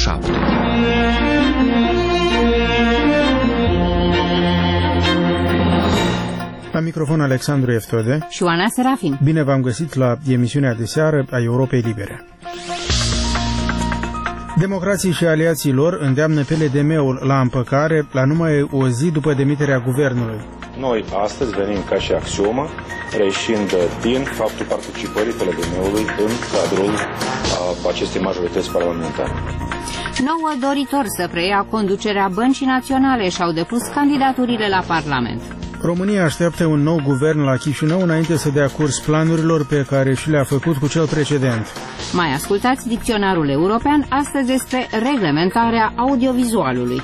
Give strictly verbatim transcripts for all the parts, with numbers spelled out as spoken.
șapte. La microfon Alexandru Eftode și Oana Serafin. Bine v-am găsit la emisiunea de seară a Europei Libere. Democrații și aliații lor îndeamnă P L D M-ul la împăcare la numai o zi după demiterea guvernului. Noi astăzi venim ca și axiomă, reșind din faptul participării P L D M-ului în cadrul acestei majorități parlamentare. Nouă doritori să preia conducerea Băncii Naționale și-au depus candidaturile la Parlament. România așteaptă un nou guvern la Chișinău înainte să dea curs planurilor pe care și le-a făcut cu cel precedent. Mai ascultați dicționarul european astăzi despre reglementarea audiovizualului.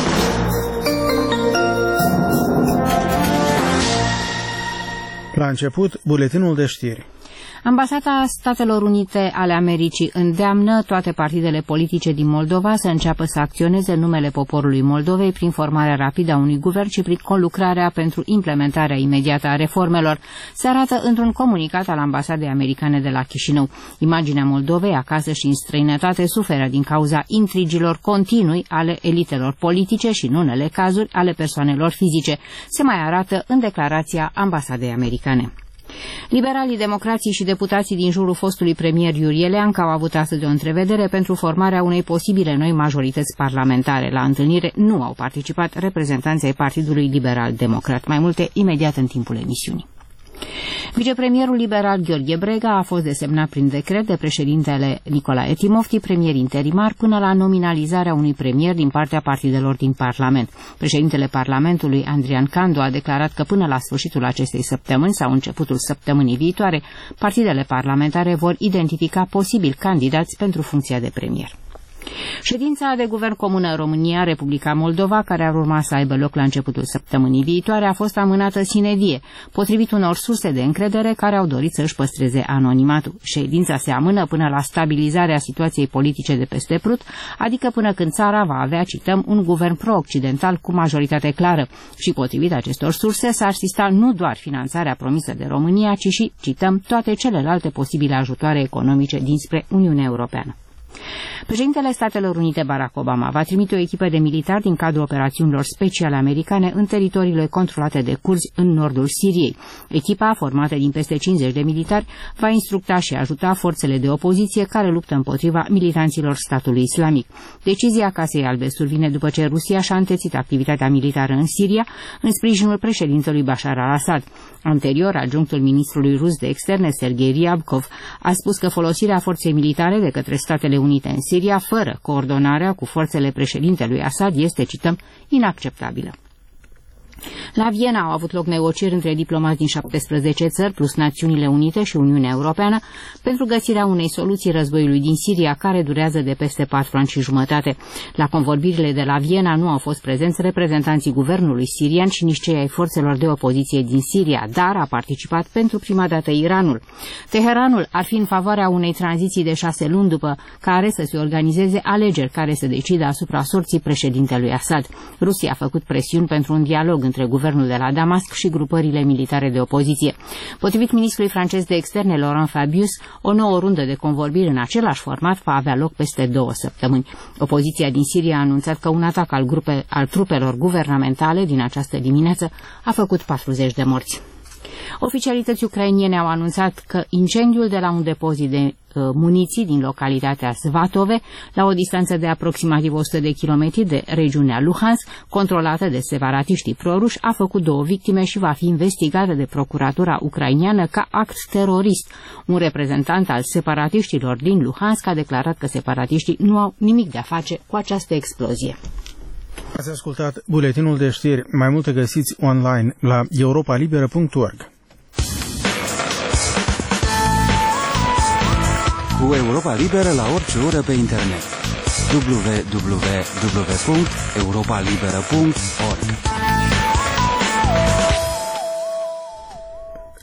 La început, buletinul de știri. Ambasada Statelor Unite ale Americii îndeamnă toate partidele politice din Moldova să înceapă să acționeze în numele poporului Moldovei prin formarea rapidă a unui guvern și prin conlucrarea pentru implementarea imediată a reformelor, se arată într-un comunicat al Ambasadei Americane de la Chișinău. Imaginea Moldovei acasă și în străinătate suferă din cauza intrigilor continui ale elitelor politice și, în unele cazuri, ale persoanelor fizice, se mai arată în declarația Ambasadei Americane. Liberalii, democrații și deputații din jurul fostului premier Iurie Leancă au avut astăzi o întrevedere pentru formarea unei posibile noi majorități parlamentare. La întâlnire nu au participat reprezentanții ai Partidului Liberal Democrat. Mai multe imediat în timpul emisiunii. Vicepremierul liberal Gheorghe Brega a fost desemnat prin decret de președintele Nicolae Timofti premier interimar până la nominalizarea unui premier din partea partidelor din Parlament. Președintele Parlamentului, Andrian Candu, a declarat că până la sfârșitul acestei săptămâni sau începutul săptămânii viitoare, partidele parlamentare vor identifica posibil candidați pentru funcția de premier. Ședința de guvern comună România-Republica Moldova, care ar urma să aibă loc la începutul săptămânii viitoare, a fost amânată sine die, potrivit unor surse de încredere care au dorit să își păstreze anonimatul. Ședința se amână până la stabilizarea situației politice de peste Prut, adică până când țara va avea, cităm, un guvern pro-occidental cu majoritate clară și, potrivit acestor surse, s-ar asista nu doar finanțarea promisă de România, ci și, cităm, toate celelalte posibile ajutoare economice dinspre Uniunea Europeană. Președintele Statelor Unite Barack Obama va trimite o echipă de militari din cadrul operațiunilor speciale americane în teritoriile controlate de curzi în nordul Siriei. Echipa, formată din peste cincizeci de militari, va instructa și ajuta forțele de opoziție care luptă împotriva militanților statului islamic. Decizia Casei Albe survine după ce Rusia și-a întețit activitatea militară în Siria în sprijinul președintelui Bashar al-Assad. Anterior, adjunctul ministrului rus de externe, Sergei Ryabkov, a spus că folosirea forței militare de către Statele Unite în Siria, fără coordonarea cu forțele președintelui Assad, este, cităm, inacceptabilă. La Viena au avut loc negocieri între diplomați din șaptesprezece țări, plus Națiunile Unite și Uniunea Europeană, pentru găsirea unei soluții războiului din Siria, care durează de peste patru ani și jumătate. La convorbirile de la Viena nu au fost prezenți reprezentanții guvernului sirian și nici cei ai forțelor de opoziție din Siria, dar a participat pentru prima dată Iranul. Teheranul ar fi în favoarea unei tranziții de șase luni după care să se organizeze alegeri care să decidă asupra sorții președintelui Assad. Rusia a făcut presiuni pentru un dialog între guvernul de la Damasc și grupările militare de opoziție. Potrivit ministrului francez de externe Laurent Fabius, o nouă rundă de convorbiri în același format va avea loc peste două săptămâni. Opoziția din Siria a anunțat că un atac al, grupe, al trupelor guvernamentale din această dimineață a făcut patruzeci de morți. Oficialități ucrainene au anunțat că incendiul de la un depozit de uh, muniții din localitatea Svatove, la o distanță de aproximativ o sută de kilometri de regiunea Luhansk, controlată de separatiștii proruși, a făcut două victime și va fi investigată de procuratura ucraineană ca act terorist. Un reprezentant al separatiștilor din Luhansk a declarat că separatiștii nu au nimic de a face cu această explozie. Ați ascultat buletinul de știri. Mai multe găsiți online la europa liberă punct org. Cu Europa Liberă la orice oră pe internet. w w w punct europa liberă punct org.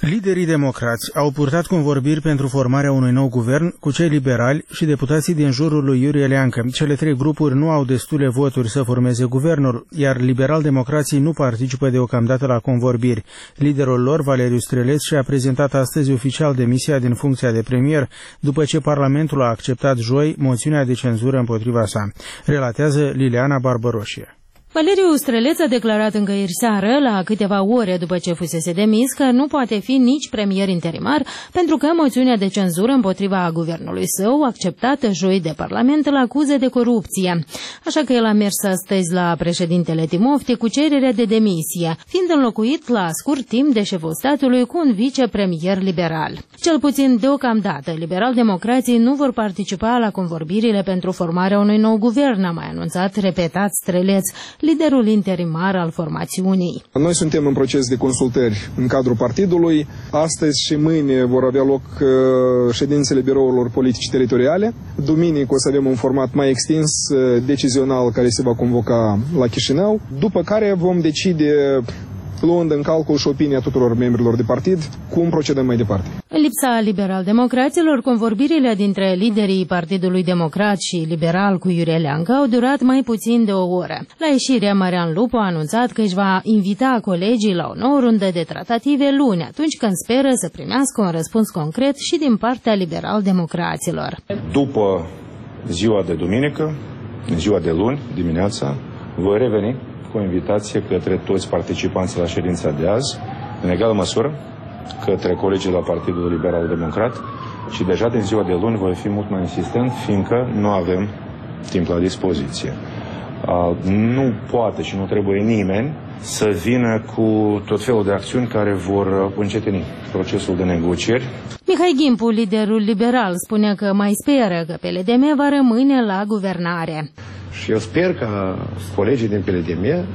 Liderii democrați au purtat convorbiri pentru formarea unui nou guvern cu cei liberali și deputații din jurul lui Iurie Leancă. Cele trei grupuri nu au destule voturi să formeze guvernul, iar liberal-democrații nu participă deocamdată la convorbiri. Liderul lor, Valeriu Streleț, și-a prezentat astăzi oficial demisia din funcția de premier, după ce Parlamentul a acceptat joi moțiunea de cenzură împotriva sa. Relatează Liliana Barbăroșie. Valeriu Streleț a declarat încă ieri seară, la câteva ore după ce fusese demis, că nu poate fi nici premier interimar, pentru că moțiunea de cenzură împotriva guvernului său, acceptată joi de Parlament, îl acuză de corupție. Așa că el a mers astăzi la președintele Timofte cu cererea de demisie, fiind înlocuit la scurt timp de șeful statului cu un vicepremier liberal. Cel puțin deocamdată, liberal-democrații nu vor participa la convorbirile pentru formarea unui nou guvern, a mai anunțat repetat Streleț, liderul interimar al formațiunii. Noi suntem în proces de consultări în cadrul partidului. Astăzi și mâine vor avea loc ședințele birourilor politici teritoriale. Duminică o să avem un format mai extins, decizional, care se va convoca la Chișinău, după care vom decide, luând în calcul și opinia tuturor membrilor de partid, cum procedăm mai departe. În lipsa liberal-democraților, convorbirile dintre liderii Partidului Democrat și Liberal cu Iurie Leancă au durat mai puțin de o oră. La ieșirea, Marian Lupu a anunțat că își va invita colegii la o nouă rundă de tratative luni, atunci când speră să primească un răspuns concret și din partea liberal-democraților. După ziua de duminică, ziua de luni, dimineața, voi reveni cu o invitație către toți participanții la ședința de azi, în egală măsură către colegii la Partidul Liberal Democrat, și deja din ziua de luni voi fi mult mai insistent, fiindcă nu avem timp la dispoziție. Nu poate și nu trebuie nimeni să vină cu tot felul de acțiuni care vor încetini procesul de negocieri. Mihai Gimpu, liderul liberal, spune că mai speră că P L D M va rămâne la guvernare. Și eu sper ca colegii din P L D M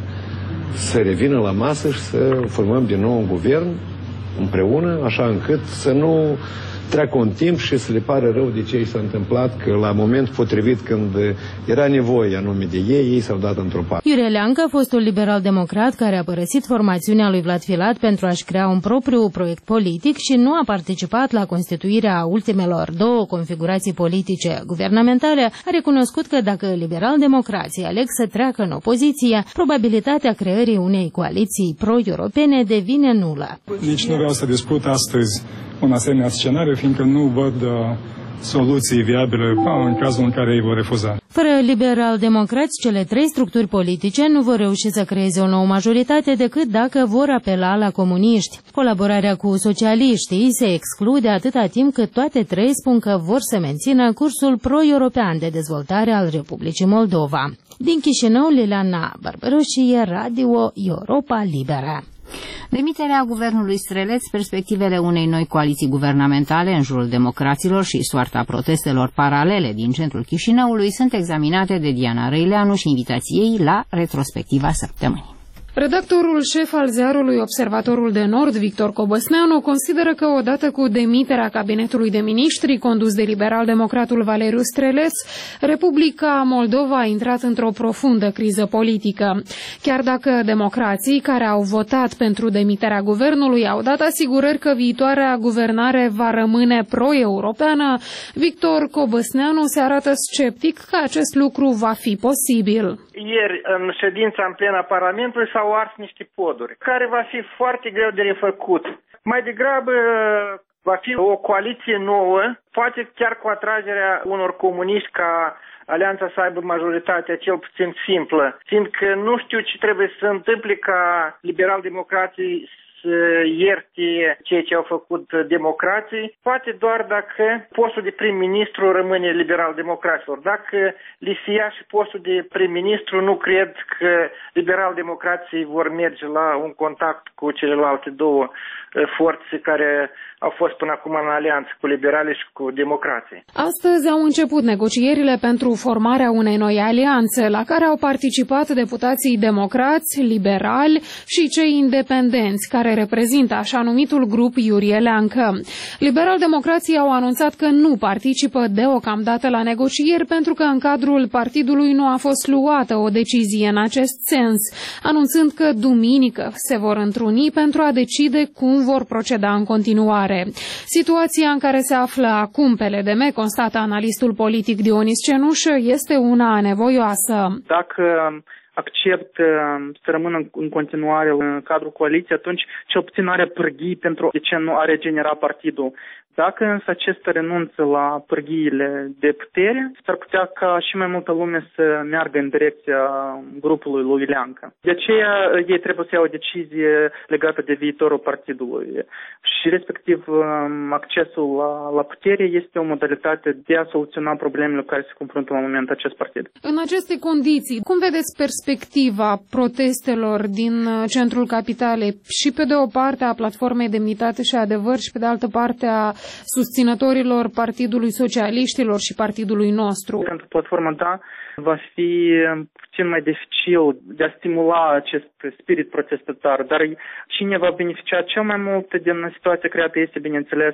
să revină la masă și să formăm din nou un guvern împreună, așa încât să nu treacă un timp și să le pare rău de ce i s-a întâmplat, că la moment potrivit, când era nevoie anume de ei, ei s-au dat într-o parte. Iurie Leancă, fostul liberal-democrat care a părăsit formațiunea lui Vlad Filat pentru a-și crea un propriu proiect politic și nu a participat la constituirea ultimelor două configurații politice guvernamentale, a recunoscut că dacă liberal-democrații aleg să treacă în opoziție, probabilitatea creării unei coaliții pro-europene devine nulă. Nici nu vreau să discut astăzi un asemenea scenariu, fiindcă nu văd uh, soluții viabile în cazul în care ei vor refuza. Fără liberal-democrați, cele trei structuri politice nu vor reuși să creeze o nouă majoritate decât dacă vor apela la comuniști. Colaborarea cu socialiștii se exclude atâta timp cât toate trei spun că vor să mențină cursul pro-european de dezvoltare al Republicii Moldova. Din Chișinău, Liliana Barbăroșie, Radio Europa Liberă. Demiterea guvernului Streleț, perspectivele unei noi coaliții guvernamentale în jurul democraților și soarta protestelor paralele din centrul Chișinăului sunt examinate de Diana Răileanu și invitații ei la retrospectiva săptămânii. Redactorul șef al ziarului Observatorul de Nord, Victor Cobăsneanu, consideră că odată cu demiterea cabinetului de miniștri condus de liberal-democratul Valeriu Streleț, Republica Moldova a intrat într-o profundă criză politică. Chiar dacă democrații care au votat pentru demiterea guvernului au dat asigurări că viitoarea guvernare va rămâne pro-europeană, Victor Cobăsneanu se arată sceptic că acest lucru va fi posibil. Ieri, în ședința în plena Parlamentului, s-au ars niște poduri, care va fi foarte greu de refăcut. Mai degrabă va fi o coaliție nouă, poate chiar cu atragerea unor comuniști ca alianța să aibă majoritatea cel puțin simplă, fiindcă nu știu ce trebuie să întâmple ca liberal-democrații să ierte ceea ce au făcut democrații, poate doar dacă postul de prim-ministru rămâne liberal-democraților. Dacă li se ia și postul de prim-ministru, nu cred că liberal-democrații vor merge la un contact cu celelalte două forțe care au fost până acum în alianță cu liberali și cu democrații. Astăzi au început negocierile pentru formarea unei noi alianțe, la care au participat deputații democrați, liberali și cei independenți, care care reprezintă așa numitul grup Iurie Leancă. Liberal-democrații au anunțat că nu participă deocamdată la negocieri pentru că în cadrul partidului nu a fost luată o decizie în acest sens, anunțând că duminică se vor întruni pentru a decide cum vor proceda în continuare. Situația în care se află acum P L D M, constată analistul politic Dionis Cenușă, este una anevoioasă. Dacă accept să rămână în continuare în cadrul coaliției, atunci cel puțin are pârghii pentru de ce nu a regenera partidul. Dacă însă acesta renunță la pârghiile de putere, s-ar putea ca și mai multă lume să meargă în direcția grupului lui Leancă. De aceea ei trebuie să iau o decizie legată de viitorul partidului și respectiv accesul la, la putere este o modalitate de a soluționa problemele cu care se confruntă la moment acest partid. În aceste condiții, cum vedeți perspectiva protestelor din centrul capitalei și pe de o parte a Platformei Demnitate și Adevăr și pe de altă parte a susținătorilor Partidului Socialiștilor și Partidului nostru? Pentru platforma, da, va fi puțin mai dificil de a stimula acest spirit protestatar, dar cine va beneficia cel mai mult din situația creată este, bineînțeles,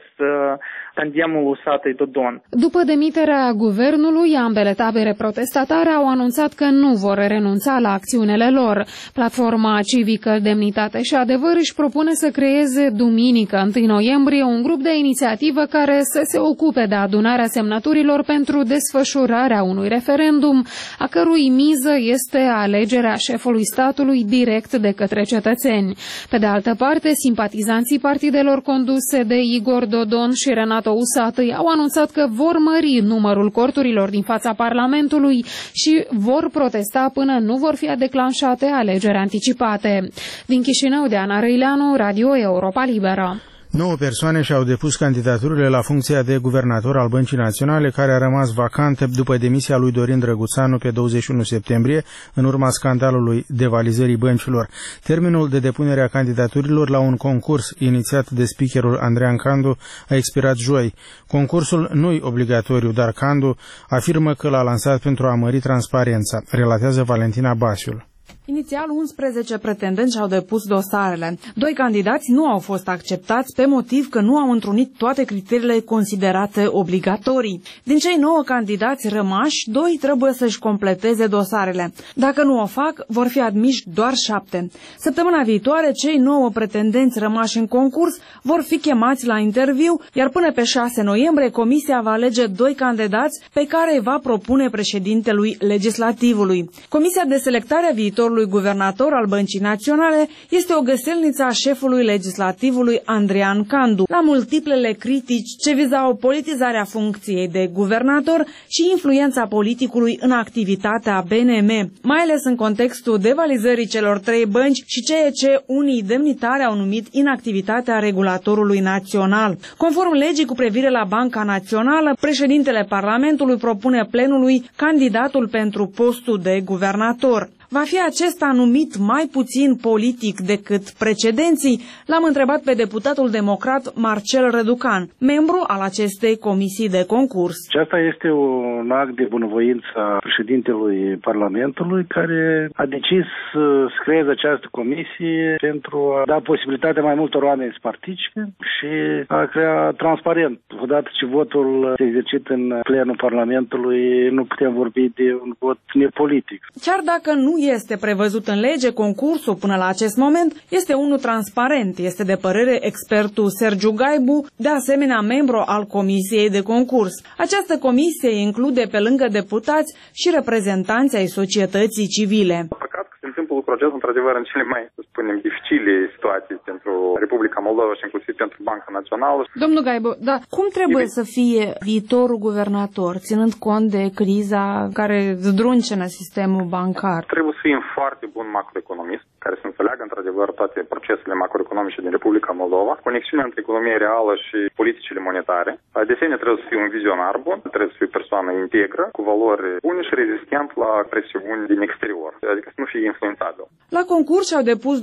tandemul Usatăi-Dodon. După demiterea guvernului, ambele tabere protestatare au anunțat că nu vor renunța la acțiunile lor. Platforma Civică Demnitate și Adevăr își propune să creeze duminică, întâi noiembrie, un grup de inițiativă care să se ocupe de adunarea semnăturilor pentru desfășurarea unui referendum, a cărui miză este alegerea șefului statului direct de către cetățeni. Pe de altă parte, simpatizanții partidelor conduse de Igor Dodon și Renato Usatăi au anunțat că vor mări numărul corturilor din fața Parlamentului și vor protesta până nu vor fi declanșate alegeri anticipate. Din Chișinău, Diana Răileanu, Radio Europa Liberă. Nouă persoane și-au depus candidaturile la funcția de guvernator al Băncii Naționale, care a rămas vacantă după demisia lui Dorin Drăguțanu pe douăzeci și unu septembrie, în urma scandalului devalizării băncilor. Termenul de depunere a candidaturilor la un concurs inițiat de speakerul Andrean Candu a expirat joi. Concursul nu-i obligatoriu, dar Candu afirmă că l-a lansat pentru a mări transparența, relatează Valentina Basiul. Inițial, unsprezece pretendenți au depus dosarele. Doi candidați nu au fost acceptați pe motiv că nu au întrunit toate criteriile considerate obligatorii. Din cei nouă candidați rămași, doi trebuie să-și completeze dosarele. Dacă nu o fac, vor fi admiși doar șapte. Săptămâna viitoare, cei nouă pretendenți rămași în concurs vor fi chemați la interviu, iar până pe șase noiembrie, Comisia va alege doi candidați pe care îi va propune președintelui legislativului. Comisia de selectare a viitorului guvernator al Băncii Naționale este o găselniță a șefului legislativului Andrean Candu la multiplele critici ce vizau politizarea funcției de guvernator și influența politicului în activitatea B N M, mai ales în contextul devalizării celor trei bănci și ceea ce unii demnitari au numit inactivitatea regulatorului național. Conform legii cu privire la Banca Națională, președintele Parlamentului propune plenului candidatul pentru postul de guvernator. Va fi acesta numit mai puțin politic decât precedenții? L-am întrebat pe deputatul democrat Marcel Răducan, membru al acestei comisii de concurs. Aceasta este un act de bunăvoință a președintelui Parlamentului, care a decis să creeze această comisie pentru a da posibilitatea mai multor oameni să participe și a crea transparent. Odată ce votul se exercită în plenul Parlamentului, nu putem vorbi de un vot nepolitic. Chiar dacă nu este prevăzut în lege, concursul până la acest moment este unul transparent, este de părere expertul Sergiu Gaibu, de asemenea membru al Comisiei de Concurs. Această comisie include pe lângă deputați și reprezentanți ai societății civile. Se întâmplă lucrul acesta, într-adevăr, în cele mai, să spunem, dificile situații pentru Republica Moldova și inclusiv pentru Banca Națională. Domnul Gaibu, dar cum trebuie să fie viitorul guvernator, ținând cont de criza care zdruncină sistemul bancar? Trebuie să fie un foarte bun macroeconomist, care să înțeleagă, într-adevăr, toate procesele macroeconomice din Republica Moldova, conexiunea între economia reală și politicile monetare. De asemenea, trebuie să fie un vizionar bun, trebuie să fie o persoană integră, cu valori bune și rezistent la presiuni din exterior, adică să nu fie influențabil. La concurs au depus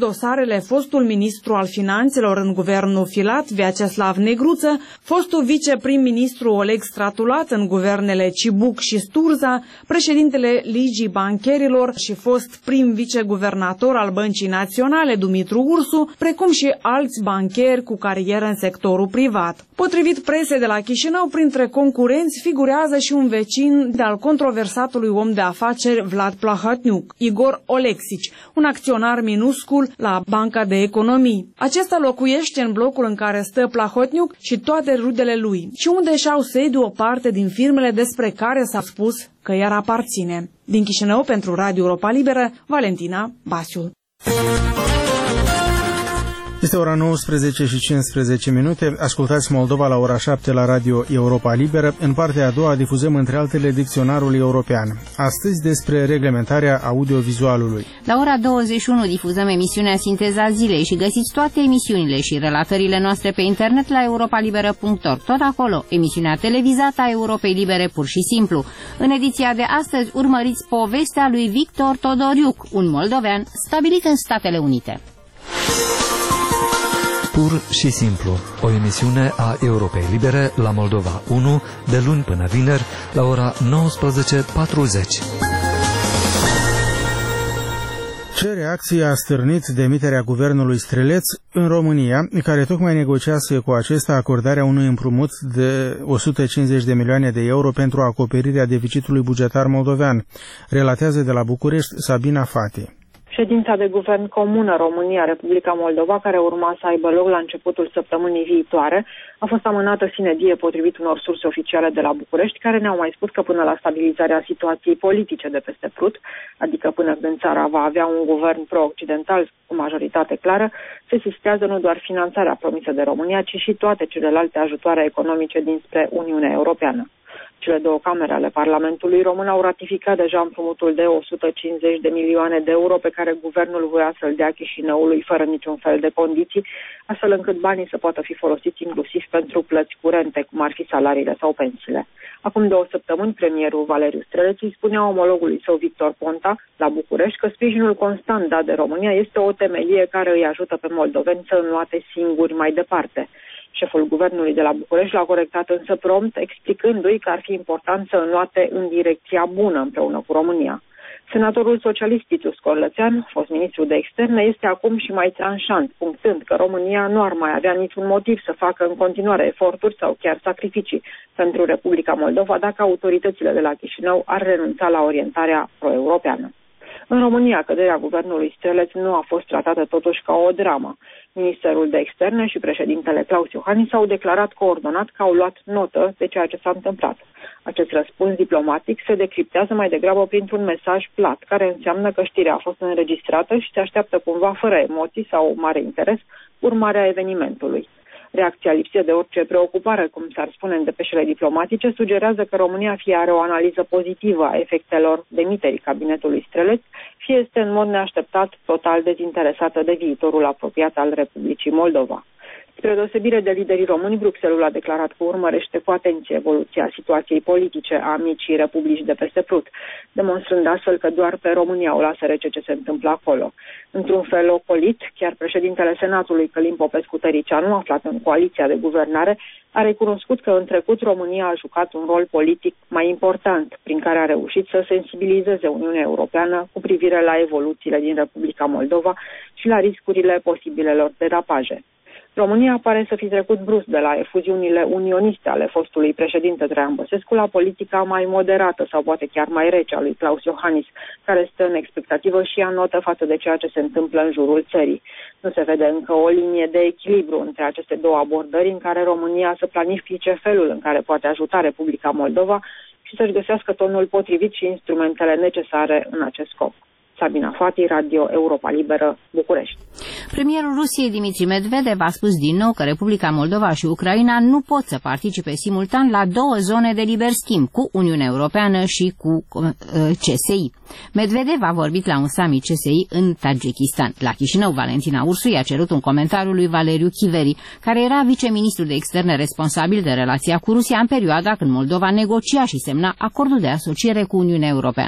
dosarele fostul ministru al finanțelor în guvernul Filat, Vyacheslav Negruță, fostul viceprim-ministru Oleg Stratulat în guvernele Cibuc și Sturza, președintele Ligii Bancherilor și fost prim-viceguvernator al Băncii Naționale Dumitru Ursu, precum și alți bancheri cu carieră în sectorul privat. Potrivit presei de la Chișinău, printre concurenți figurează și un vecin de al controversatului om de afaceri Vlad Plahotniuc, Igor Oleksici, un acționar minuscul la Banca de Economii. Acesta locuiește în blocul în care stă Plahotniuc și toate rudele lui, și unde și-au sediu o parte din firmele despre care s-a spus că iar aparține. Din Chișinău, pentru Radio Europa Liberă, Valentina Basiu. Este ora nouăsprezece și cincisprezece minute. Ascultați Moldova la ora șapte la Radio Europa Liberă. În partea a doua difuzăm între altele dicționarul european. Astăzi despre reglementarea audiovizualului. La ora douăzeci și unu difuzăm emisiunea Sinteza Zilei și găsiți toate emisiunile și relatările noastre pe internet la europa liberă punct org. Tot acolo, emisiunea televizată a Europei Libere pur și simplu. În ediția de astăzi urmăriți povestea lui Victor Todoriuc, un moldovean stabilit în Statele Unite. Pur și simplu, o emisiune a Europei Libere la Moldova unu, de luni până vineri, la ora nouăsprezece patruzeci. Ce reacție a stârnit demiterea guvernului Streleț în România, care tocmai negociază cu acesta acordarea unui împrumut de o sută cincizeci de milioane de euro pentru acoperirea deficitului bugetar moldovean, relatează de la București Sabina Fati. Ședința de guvern comună România-Republica Moldova, care urma să aibă loc la începutul săptămânii viitoare, a fost amânată sine die potrivit unor surse oficiale de la București, care ne-au mai spus că până la stabilizarea situației politice de peste Prut, adică până când țara va avea un guvern pro-occidental cu majoritate clară, se sistează nu doar finanțarea promisă de România, ci și toate celelalte ajutoare economice dinspre Uniunea Europeană. Cele două camere ale Parlamentului Român au ratificat deja împrumutul de o sută cincizeci de milioane de euro pe care guvernul voia să-l dea Chișinăului fără niciun fel de condiții, astfel încât banii să poată fi folosiți inclusiv pentru plăți curente, cum ar fi salariile sau pensiile. Acum două săptămâni, premierul Valeriu Streleț îi spunea omologului său Victor Ponta la București că sprijinul constant dat de România este o temelie care îi ajută pe moldoveni să înnoate singuri mai departe. Șeful guvernului de la București l-a corectat însă prompt, explicându-i că ar fi important să înnoate în direcția bună împreună cu România. Senatorul socialist Titu Scorlățean, fost ministru de externe, este acum și mai tranșant, punctând că România nu ar mai avea niciun motiv să facă în continuare eforturi sau chiar sacrificii pentru Republica Moldova dacă autoritățile de la Chișinău ar renunța la orientarea pro-europeană. În România, căderea guvernului Streleț nu a fost tratată totuși ca o dramă. Ministerul de Externe și președintele Claus Iohannis s-au declarat coordonat că au luat notă de ceea ce s-a întâmplat. Acest răspuns diplomatic se decriptează mai degrabă printr-un mesaj plat, care înseamnă că știrea a fost înregistrată și se așteaptă cumva fără emoții sau mare interes urmarea evenimentului. Reacția lipsită de orice preocupare, cum s-ar spune în depeșele diplomatice, sugerează că România fie are o analiză pozitivă a efectelor demiterii cabinetului Streleț, fie este în mod neașteptat total dezinteresată de viitorul apropiat al Republicii Moldova. Spre deosebire de liderii români, Bruxelles a declarat că urmărește cu atenție evoluția situației politice a micii republici de peste Prut, demonstrând astfel că doar pe România o lasă rece ce se întâmplă acolo. Într-un fel ocolit, chiar președintele Senatului, Călin Popescu-Tăricianu, aflat în coaliția de guvernare, a recunoscut că în trecut România a jucat un rol politic mai important, prin care a reușit să sensibilizeze Uniunea Europeană cu privire la evoluțiile din Republica Moldova și la riscurile posibilelor derapaje. România pare să fi trecut brusc de la efuziunile unioniste ale fostului președinte Traian Băsescu la politica mai moderată sau poate chiar mai rece a lui Claus Iohannis, care stă în expectativă și ia notă față de ceea ce se întâmplă în jurul țării. Nu se vede încă o linie de echilibru între aceste două abordări în care România să planifice felul în care poate ajuta Republica Moldova și să-și găsească tonul potrivit și instrumentele necesare în acest scop. Sabina Fati, Radio Europa Liberă, București. Premierul Rusiei Dimitri Medvedev a spus din nou că Republica Moldova și Ucraina nu pot să participe simultan la două zone de liber schimb, cu Uniunea Europeană și cu uh, C S I. Medvedev a vorbit la un summit C S I în Tajikistan. La Chișinău, Valentina Ursu i-a cerut un comentariu lui Valeriu Chiveri, care era viceministru de externe responsabil de relația cu Rusia în perioada când Moldova negocia și semna acordul de asociere cu Uniunea Europeană.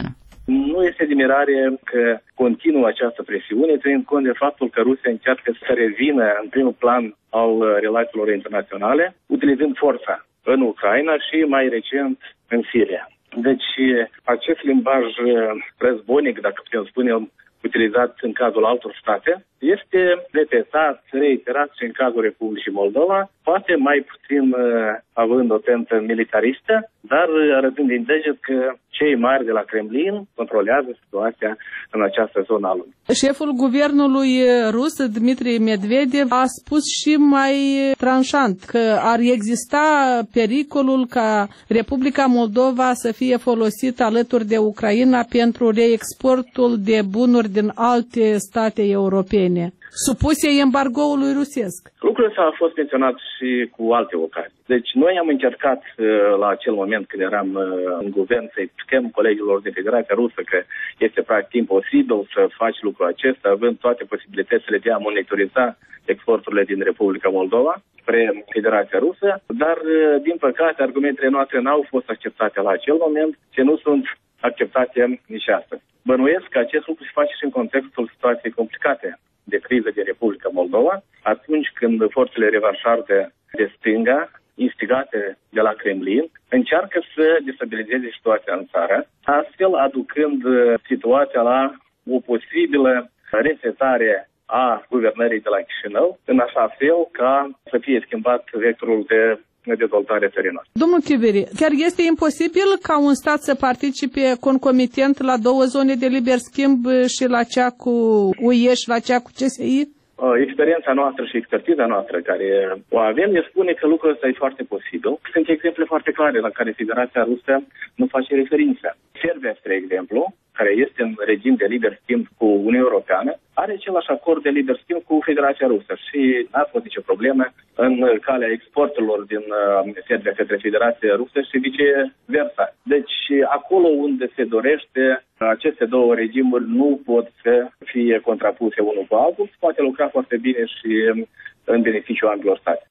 Nu este de mirare că continuă această presiune, ținând cont de faptul că Rusia încearcă să revină în primul plan al relațiilor internaționale, utilizând forța în Ucraina și mai recent în Siria. Deci acest limbaj războinic, dacă putem spune, utilizat în cazul altor state, este repetat, reiterat și în cazul Republicii Moldova, poate mai puțin având o tentă militaristă, dar arătând din deget că cei mari de la Kremlin controlează situația în această zonă a lumii. Șeful guvernului rus, Dmitri Medvedev, a spus și mai tranșant că ar exista pericolul ca Republica Moldova să fie folosită alături de Ucraina pentru reexportul de bunuri din alte state europene, supuse embargoului rusesc. Lucrul ăsta a fost menționat și cu alte ocazii. Deci noi am încercat la acel moment când eram în guvern să explicăm colegilor din Federația Rusă că este practic imposibil să faci lucrul acesta, având toate posibilitățile de a monitoriza exporturile din Republica Moldova spre Federația Rusă, dar din păcate argumentele noastre n-au fost acceptate la acel moment și nu sunt acceptate nici astăzi. Bănuiesc că acest lucru se face și în contextul situației complicate de criză din Republica Moldova, atunci când forțele revanșarde de stânga, instigate de la Kremlin, încearcă să destabilizeze situația în țară, astfel aducând situația la o posibilă resetare a guvernării de la Chișinău, în așa fel ca să fie schimbat vectorul de dezvoltare țării. Domnul Chiveri, chiar este imposibil ca un stat să participe concomitent la două zone de liber schimb, și la cea cu U E și la cea cu C S I? Experiența noastră și expertiza noastră care o avem ne spune că lucrul ăsta e foarte posibil. Sunt exemple foarte clare la care Federația Rusă nu face referință. Serbia, spre exemplu, care este în regim de liber schimb cu Uniunea Europeană, are același acord de liber schimb cu Federația Rusă și n-a fost nicio problemă în calea exporturilor din Serbia către Federația Rusă și viceversa. Deci acolo unde se dorește, aceste două regimuri nu pot să fie contrapuse unul cu altul, se poate lucra foarte bine și în beneficiul ambelor state.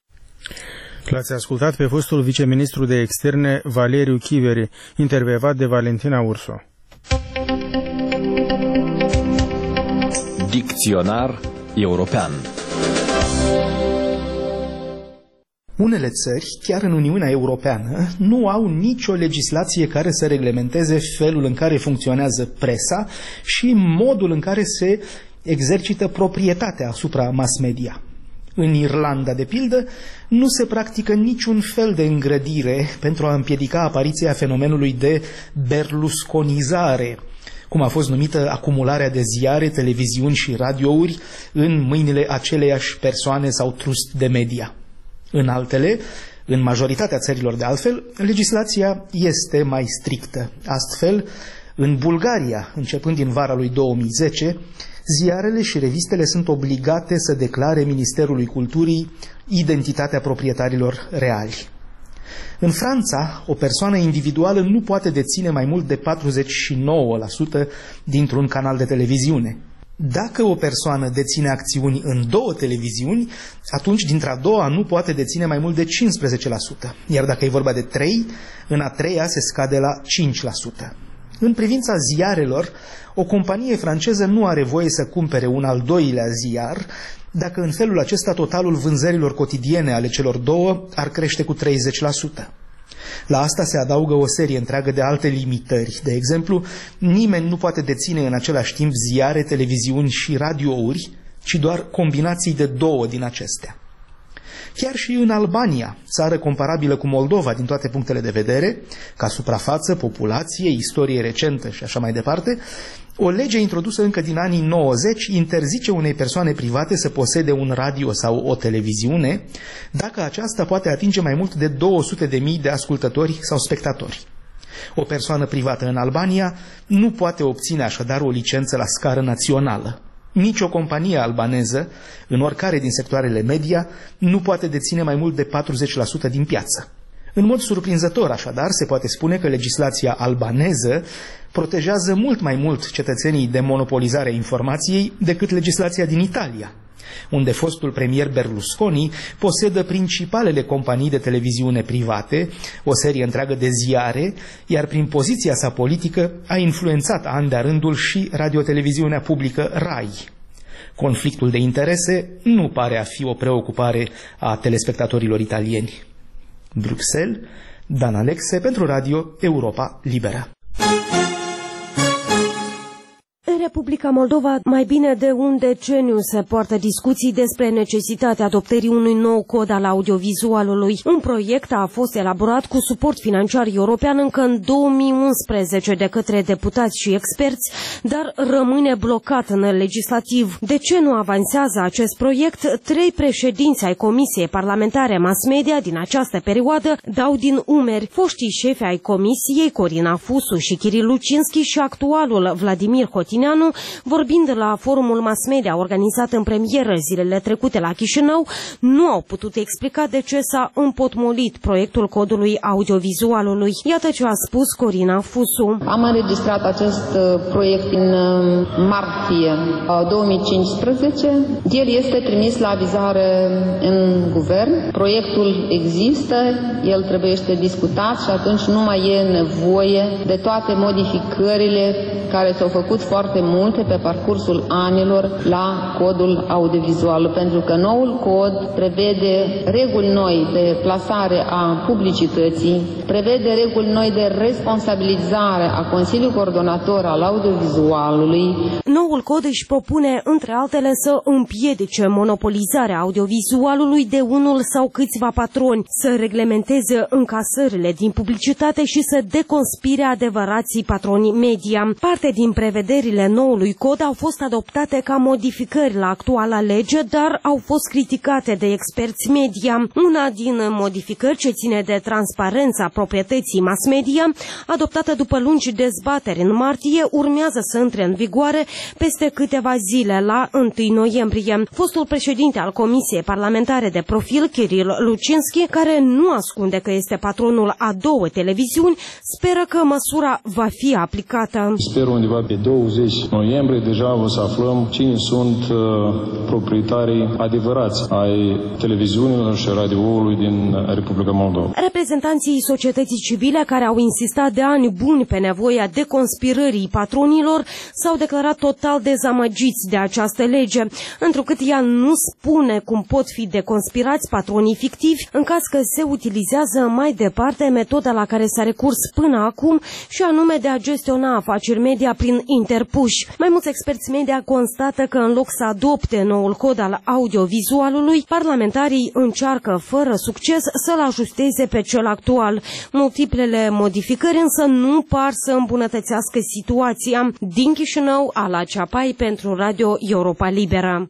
L-ați ascultat pe fostul viceministru de externe Valeriu Chiveri, intervievat de Valentina Urso. Dicționar european. Unele țări, chiar în Uniunea Europeană, nu au nicio legislație care să reglementeze felul în care funcționează presa și modul în care se exercită proprietatea asupra mass media. În Irlanda, de pildă, nu se practică niciun fel de îngrădire pentru a împiedica apariția fenomenului de berlusconizare, cum a fost numită acumularea de ziare, televiziuni și radiouri în mâinile aceleiași persoane sau trust de media. În altele, în majoritatea țărilor de altfel, legislația este mai strictă. Astfel, în Bulgaria, începând din vara lui două mii zece, ziarele și revistele sunt obligate să declare Ministerului Culturii identitatea proprietarilor reali. În Franța, o persoană individuală nu poate deține mai mult de patruzeci și nouă la sută dintr-un canal de televiziune. Dacă o persoană deține acțiuni în două televiziuni, atunci dintre a doua nu poate deține mai mult de cincisprezece la sută, iar dacă e vorba de trei, în a treia se scade la cinci la sută. În privința ziarelor, o companie franceză nu are voie să cumpere un al doilea ziar, dacă în felul acesta totalul vânzărilor cotidiene ale celor două ar crește cu treizeci la sută. La asta se adaugă o serie întreagă de alte limitări. De exemplu, nimeni nu poate deține în același timp ziare, televiziuni și radiouri, ci doar combinații de două din acestea. Chiar și în Albania, țară comparabilă cu Moldova din toate punctele de vedere, ca suprafață, populație, istorie recentă și așa mai departe, o lege introdusă încă din anii nouăzeci interzice unei persoane private să posede un radio sau o televiziune, dacă aceasta poate atinge mai mult de două sute de mii de ascultători sau spectatori. O persoană privată în Albania nu poate obține așadar o licență la scară națională. Nici o companie albaneză, în oricare din sectoarele media, nu poate deține mai mult de patruzeci la sută din piață. În mod surprinzător, așadar, se poate spune că legislația albaneză protejează mult mai mult cetățenii de monopolizarea informației decât legislația din Italia. unde fostul premier Berlusconi posedă principalele companii de televiziune private, o serie întreagă de ziare, iar prin poziția sa politică a influențat an de-a rândul și radioteleviziunea publică RAI. Conflictul de interese nu pare a fi o preocupare a telespectatorilor italieni. Bruxelles, Dan Alexe pentru Radio Europa Liberă. În Republica Moldova, mai bine de un deceniu se poartă discuții despre necesitatea adoptării unui nou cod al audiovizualului. Un proiect a fost elaborat cu suport financiar european încă în două mii unsprezece de către deputați și experți, dar rămâne blocat în legislativ. De ce nu avansează acest proiect? Trei președinți ai Comisiei Parlamentare Mass Media din această perioadă dau din umeri. Foștii șefi ai Comisiei, Corina Fusu și Kiril Lucinski, și actualul Vladimir Hotin, vorbind la forumul mass media organizat în premieră zilele trecute la Chișinău, nu au putut explica de ce s-a împotmolit proiectul codului audiovizualului. Iată ce a spus Corina Fusu. Am înregistrat acest proiect în martie două mii cincisprezece. El este trimis la avizare în guvern. Proiectul există, el trebuie discutat și atunci nu mai e nevoie de toate modificările care s-au făcut foarte multe pe parcursul anilor la codul audiovizual, pentru că noul cod prevede reguli noi de plasare a publicității, prevede reguli noi de responsabilizare a Consiliului Coordonator al audiovizualului. Noul cod își propune, între altele, să împiedice monopolizarea audiovizualului de unul sau câțiva patroni, să reglementeze încasările din publicitate și să deconspire adevărații patroni media. Parte din prevederile noului cod au fost adoptate ca modificări la actuala lege, dar au fost criticate de experți media. Una din modificări ce ține de transparența proprietății mass media, adoptată după lungi dezbateri în martie, urmează să intre în vigoare peste câteva zile, la întâi noiembrie. Fostul președinte al Comisiei Parlamentare de Profil, Kiril Lucinski, care nu ascunde că este patronul a două televiziuni, speră că măsura va fi aplicată. Sper undeva pe douăzeci noiembrie deja o să aflăm cine sunt uh, proprietarii adevărați ai televiziunilor și radioului din Republica Moldova. Reprezentanții societății civile, care au insistat de ani buni pe nevoia deconspirării patronilor, s-au declarat total dezamăgiți de această lege, întrucât ea nu spune cum pot fi deconspirați patronii fictivi în caz că se utilizează mai departe metoda la care s-a recurs până acum, și anume de a gestiona afaceri media prin interpuși. Mai mulți experți media constată că în loc să adopte noul cod al audiovizualului, parlamentarii încearcă fără succes să-l ajusteze pe cel actual. Multiplele modificări însă nu par să îmbunătățească situația. Din Chișinău, Ala Ceapai pentru Radio Europa Liberă.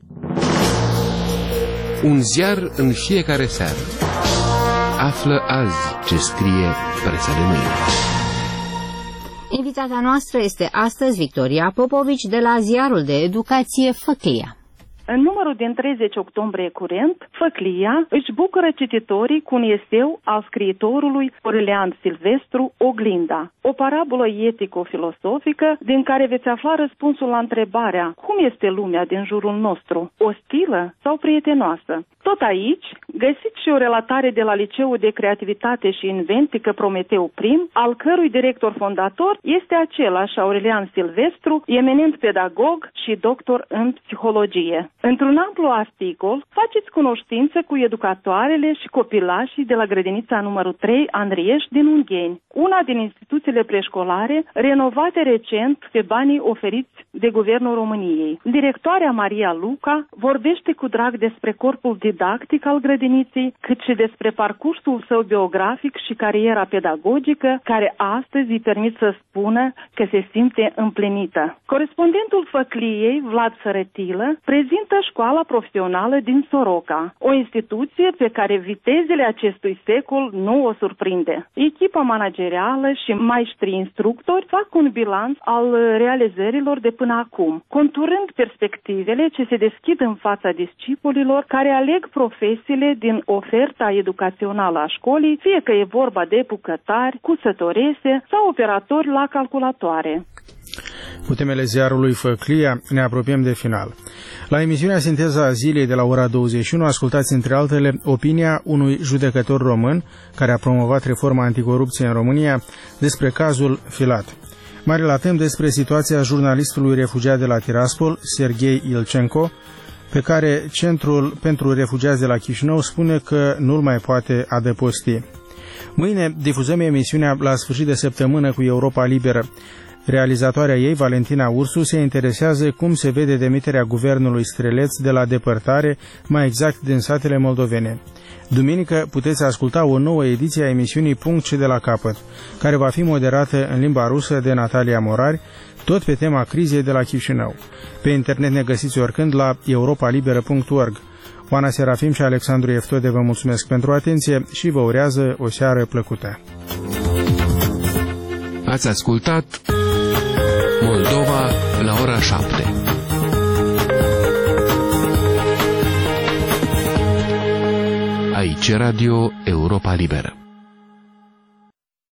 Un ziar în fiecare seară. Află azi ce scrie presa de mâine. Invitata noastră este astăzi Victoria Popovici de la ziarul de educație Făclia. În numărul din treizeci octombrie curent, Făclia își bucură cititorii cu un eseu al scriitorului Aurelian Silvestru, Oglinda, o parabolă etico-filosofică din care veți afla răspunsul la întrebarea: cum este lumea din jurul nostru, ostilă sau prietenoasă? Tot aici găsiți și o relatare de la Liceul de Creativitate și Inventică Prometeu Prim, al cărui director fondator este același Aurelian Silvestru, eminent pedagog și doctor în psihologie. Într-un amplu articol, faceți cunoștință cu educatoarele și copilașii de la grădinița numărul trei Andrieș din Ungheni, una din instituțiile preșcolare renovate recent pe banii oferiți de Guvernul României. Directoarea Maria Luca vorbește cu drag despre corpul didactic al grădiniței, cât și despre parcursul său biografic și cariera pedagogică, care astăzi îi permit să spună că se simte împlinită. Corespondentul Făcliei, Vlad Sărătilă, prezintă școala profesională din Soroca, o instituție pe care vitezele acestui secol nu o surprinde. Echipa managerială și maestri instructori fac un bilanț al realizărilor de până acum, conturând perspectivele ce se deschid în fața discipolilor care aleg profesiile din oferta educațională a școlii, fie că e vorba de bucătari, cusătorese sau operatori la calculatoare. Cu temele ziarului Făclia ne apropiem de final. La emisiunea Sinteza Zilei de la ora douăzeci și unu ascultați între altele opinia unui judecător român care a promovat reforma anticorupție în România despre cazul Filat. Mai relatăm despre situația jurnalistului refugiat de la Tiraspol, Serghei Ilcenco, pe care Centrul pentru Refugiați de la Chișinău spune că nu-l mai poate adăposti. Mâine difuzăm emisiunea La sfârșit de săptămână cu Europa Liberă. Realizatoarea ei, Valentina Ursu, se interesează cum se vede demiterea guvernului Streleț de la depărtare, mai exact din satele moldovene. Duminică puteți asculta o nouă ediție a emisiunii Punct și de la capăt, care va fi moderată în limba rusă de Natalia Morari, tot pe tema crizei de la Chișinău. Pe internet ne găsiți oricând la europa liberă punct org. Oana Serafim și Alexandru Eftode vă mulțumesc pentru atenție și vă urează o seară plăcută. Ați ascultat Moldova la ora șapte. Aici Radio Europa Liberă.